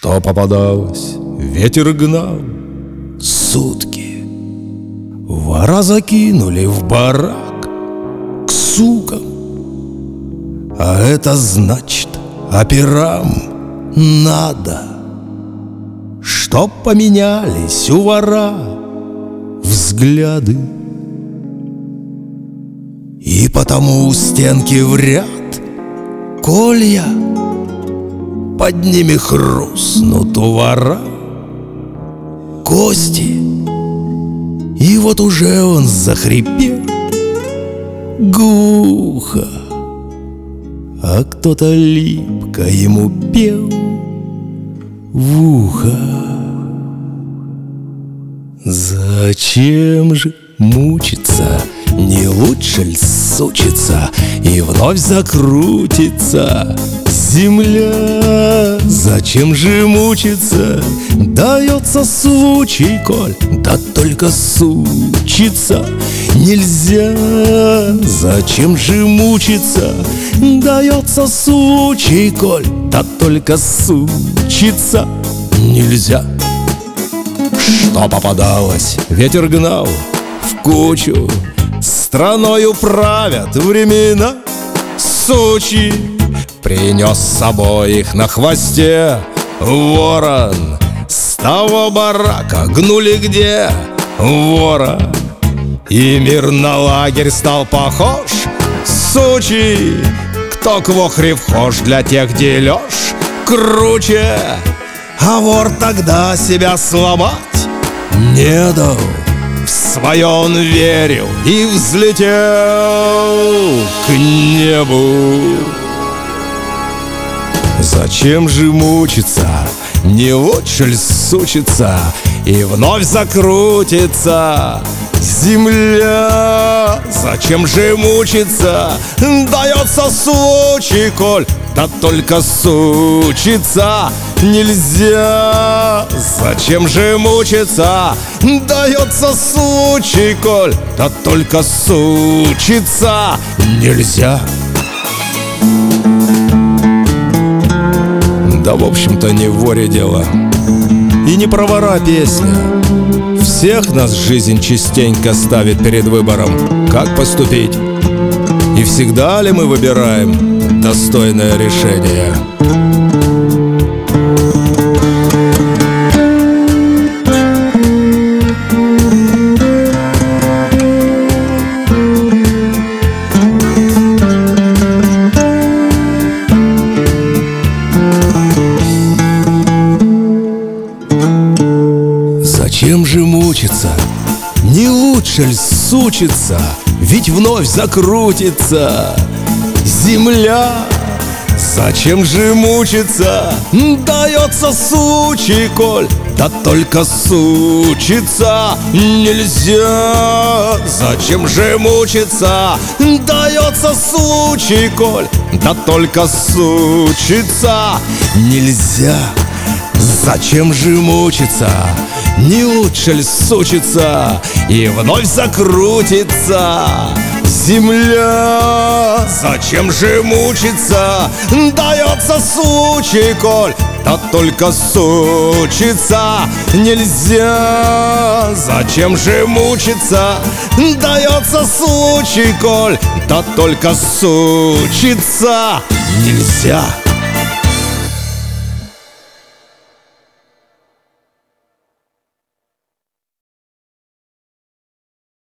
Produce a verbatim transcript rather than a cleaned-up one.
Что попадалось, ветер гнал сутки. Вора закинули в барак к сукам. А это значит, операм надо, чтоб поменялись у вора взгляды. И потому у стенки в ряд, колья под ними хрустнут у вора кости. И вот уже он захрипел глухо, а кто-то липко ему пел в ухо. Зачем же мучиться? Не лучше ль сучиться и вновь закрутится земля? Зачем же мучиться? Дается случай, коль, да только сучиться нельзя. Зачем же мучиться? Дается случай, коль, да только сучиться нельзя. Что попадалось, ветер гнал в кучу. Страною правят времена сучьи. Принес с собой их на хвосте ворон. С того барака гнули где вора. И мир на лагерь стал похож сучий. Кто к вохре вхож, для тех дележ круче. А вор тогда себя сломать не дал. В свое он верил и взлетел к небу. Зачем же мучиться? Не лучше ль сучиться и вновь закрутится земля? Зачем же мучиться? Дается случай, коль, да только сучиться нельзя. Зачем же мучиться? Дается случай, коль, да только сучиться нельзя. Да, в общем-то, не в воре дело, и не про вора песня. Всех нас жизнь частенько ставит перед выбором, как поступить. И всегда ли мы выбираем достойное решение? Зачем же мучиться? Не лучше ль сучиться? Ведь вновь закрутится земля. Зачем же мучиться? Дается случай, коль, да только сучиться нельзя. Зачем же мучиться? Дается случай, коль, да только сучиться нельзя. Зачем же мучиться? Не лучше ль сучиться и вновь закрутится земля? Зачем же мучиться? Дается случай, коль, да только сучиться нельзя. Зачем же мучиться? Дается случай, коль, да только сучиться нельзя.